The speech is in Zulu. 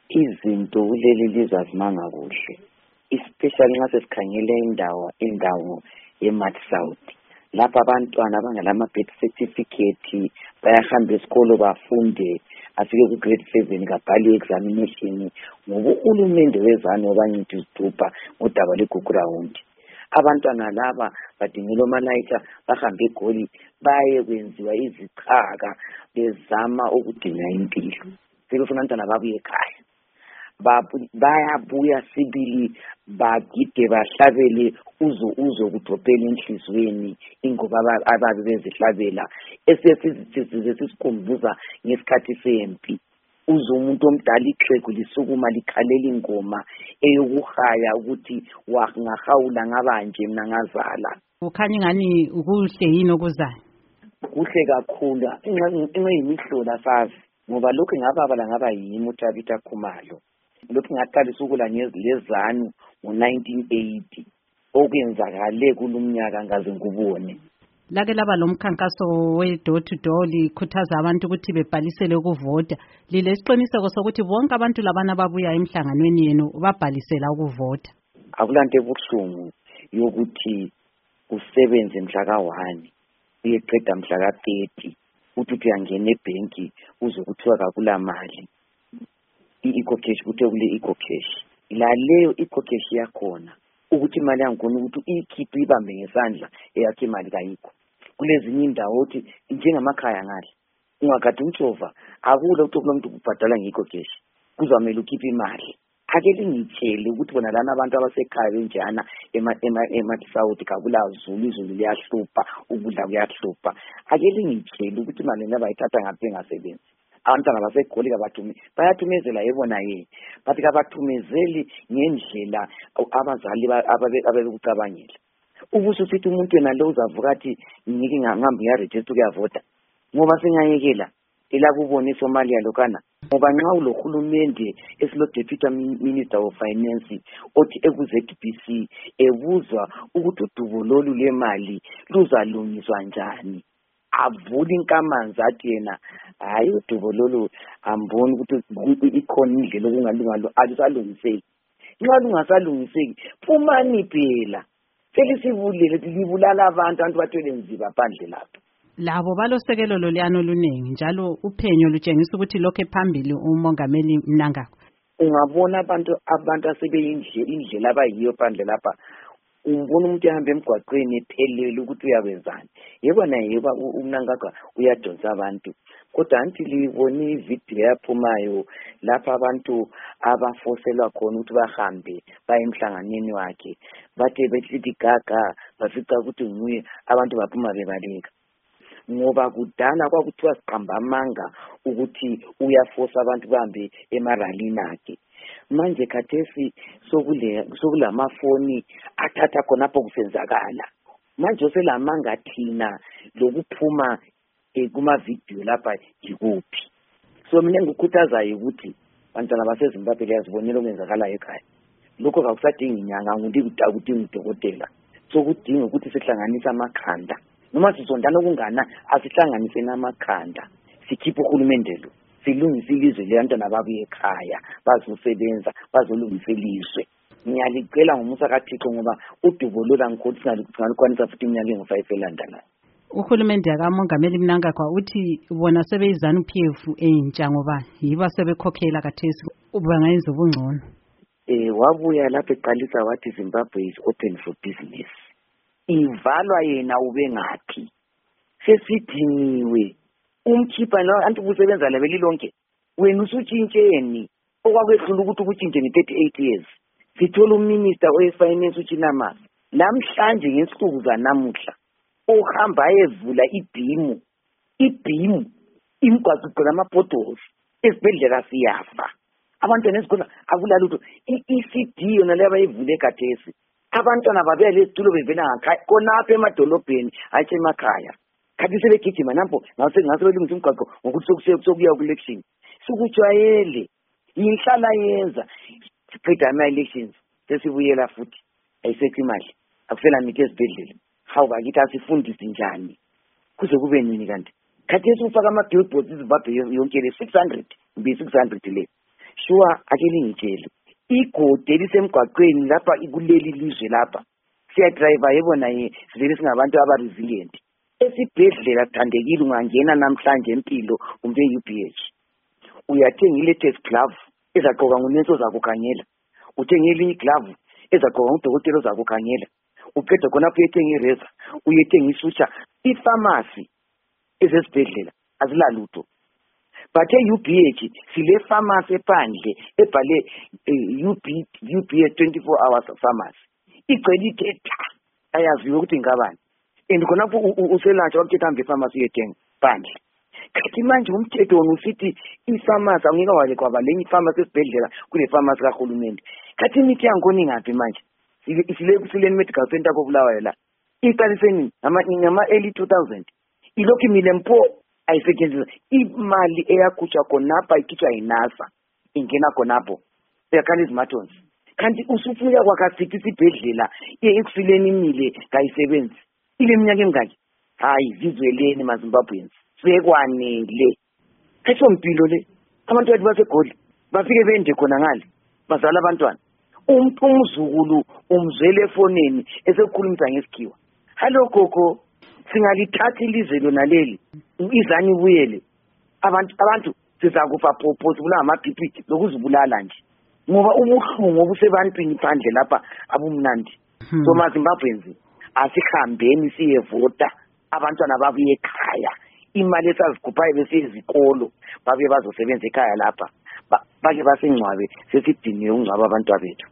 izinto kuleli lizwe azimanga kuhle, especially nxa sesikhangele indawo ye-Mart South. Lapha abantwana abangalama-birth certificate bayahamba esikolo bafunde, afike ku-grade 7 kabhali examination ngoba uhulumende wezane obanyithi izithupha ngodaba lweGugurawundi. Abantwana laba badingela omalayitha bahambe eGoli baye kwenziwa izichaka bezama ukudinga impilo. Sebefuna abantwana babuye ekhaya. Bayabuya sibili bagide bahlabele uzo kudrophela enhlizweni ingoba ababe bezihlabela esesikhumbuza ngesikhathi sempi. Umuntu omdala ixhegu lisukuma likhalela ingoma eyokuhaya ukuthi wangahawula ngabanje mina ngazala. Ukhanya ingani ukuhle yini okuzayo? Kuhle kakhulu ingeyimihlola sazi ngoba lokhu ngababa ngaba yimi uThabitha Khumalo. Lokhu ngaqalisa ukula ngezilezanu ngo-1980 okwenzakale kulumnyaka ngaze ngubone. Lake laba lomkhankaso we-door to door likhuthaza abantu ukuthi bebhalisele ukuvota. Lilesiqiniseko sokuthi bonke abantu labana babuya emhlanganweni yenu babhalisela ukuvota? Akulanto ebuhlungu yokuthi usebenze mhla ka-1 uyeqeda mhla ka-30 uthi uyangena ebhenki uzokuthiwa kakula mali. I-eco-cash kuthe kule eco-cash la leyo eco-cash yakhona ukuthi imali yangikhona ukuthi iyikhiphe ibambe ngesandla eyakhe imali kayikho. Kulezinye indawo uthi njengamakhaya ngale ungakade umtshova akula ukuthi kulo muntu kubhadala nge-eco-cash kuzamele ukhiphe imali. Ake lingitshele ukuthi bona lana abantu abasekhaya benjana eMart South kakula izulu liyahlupha ukudla kuyahlupha. Ake lingitshele ukuthi imali ngabayithatha ngaphi engasebenzi. Abantwana baseGoli bayathumezela yebona yini bathi kabathumezeli ngendlela abazali ababekucabangela. Ubuso sithi umuntu yena lo uzavuka athi ngike ngihamba ngiyaregister ukuyavota ngoba singayekela elakubona eSomalia lokana ngoba nxa ulohulumende esilo deputy minister of finance othi ekuZBC ebuzwa ukuthi udubo lolu lemali luzalungiswa njani avula inkamanzi athi yena hayi udubo lolu amboni ukuthi ikhona indlela okungalungalo alisalungiseki. Nxa lungasalungiseki phumani phela selisivulile libulala abantu bathwele nzima phandle lapha. Labo balosekelo loluyano oluningi njalo uphenyo lutshengisa ukuthi lokho phambili umongameli Mnangagwa. Ungabona abantu asebeyindlela abayiyo phandle lapha umbona umuntu ehamba emgwaqweni ephelele ukuthi uyakwenzani. Yebo yebo uMnangagwa uyadonsa abantu kodwa anti libone ivideo yaphumayo lapha abantu abafoselwa khona ukuthi bahambe baye emhlanganweni wakhe bathe bethi gaga bafica ukuthi nguye abantu baphuma bebaleka ngoba kudala kwakuthiwa siqamba amanga ukuthi uyafosa abantu bahambe emaralini akhe. Manje khathesi sokulamafoni athatha khonapho kusenzakala. Manje oselamanga thina lokuphuma kuma-video lapha yikuphi. So mina ngikukhuthazayo ukuthi bantwana baseZimbabwe liyazibonela okwenzakalayo ekhaya. Lokho kakusadingi inyanga akudingi udokotela. Sokudinga ukuthi sihlanganise amakhanda. Noma sizondana okungana asihlanganise namakhanda. Sikhiphe uhulumende lo. Silungise ilizwe leyantwana babuye ekhaya bazosebenza bazolungisa ilizwe. Ngiyalicela ngomusa kaThixo ngoba udubo lola ngikhothi singalikwanisa futhi iminyaka engu-5 elandelayo. Uhulumende akamongameli Mnangagwa uthi bona sebeyizana uPF entsha ngoba yiba sebekhokhela kathesi bangayenza ubungcono. Wabuya lapha eqalisa wathi Zimbabwe is open for business. Ivalwa yena ubengaphi. Sesidiniwe. Umkhipha la anti kusebenza labeli lonke. Wena usutshintsheni. Okwakwedlula ukuthi ukutshintshe nge-38 years. Sithola uminister oyefinance uChinama. Namhlanje ngesuku zanamuhla ohamba evula ibhimu imigwaqo namapotholes esibhedlela siyafa. Abantwana esikole akulala lutho. I-ECD yona leyo bayivule kathesi. Abantwana babela lezitulo bevela ngakhaya konapha emadolobheni hayi emakhaya. Kathi sebegijima nampo ngase belungisa umgwaqo ngokuthi sokuya ku-election. Sikujwayele inhlala yenza siqeda ama-elections sesibuyela futhi ayisekho imali akusela mithi ezibhedlela. Hawu bakithi asifundisi njani kuze kube nini kanti khathesi ufaka ama-billboards iZimbabwe yonke le 600 mbi 600 le sure ake lingitshele igode lisemgwaqweni lapha ikuleli lizwe lapha siyadriver yebona sivele singabantu aba-resilient esibhedlela sithandekile ungangena namhlanje empilo kumbe UBH uyathenga i-latest glove ezagqoka ngunensi ozakukhangela uthenga elinye iglove ezagqoka ngudokotela ozakukhangela uqeda khonapho uyethenga ireza uyethenga isutsha ifamasi ezesibhedlela azilalutho but e-UBH sile pharmacy ephandle ebhale UBH 24 hours pharmacy igcwele ithetha ayaziwe ukuthi ngabani and khonapho uselatshwa wakuthetha hambe epharmacy uyethenga phandle kathi manje umthetho wona usithi i-pharmacy angeke wale kwaba lenye i-pharmacy esibhedlela kule pharmacy kahulumende kathi imithi yangkhona ingaphi manje sileni medical center kobulawayo la iqaliseni ngama-early 2000 ilokhu imile mpo ayisetshenziswa imali eyakhutshwa khonapha ikhitshwa yinasa ingena khonapho uyakhala izimathons kanti usufuya kwakasithi isibhedlela ekusileni imile kayisebenzi ile minyaka emingaki hayi vizweleni maZimbabweans sekwanele khetho mpilo le abantu bathi basegoli bafike bende khona ngale bazala abantwana umzukulu umzwele efoneni esekukhulumisa ngesikhiwa hallo gogo singalithatha ilizwe lona leli izani ibuyele abantu sizakufa phopho sibula ama-BP lokuzibulala nje ngoba ubuhlungu obusebantwini phandle lapha abumnandi so maZimbabweans asihambeni siyevota abantwana babuye ekhaya imali esazikhuphayo besiyezikolo babuye bazosebenza ekhaya lapha bake basengcwabe sesidiniwe ungcwaba abantwana bethu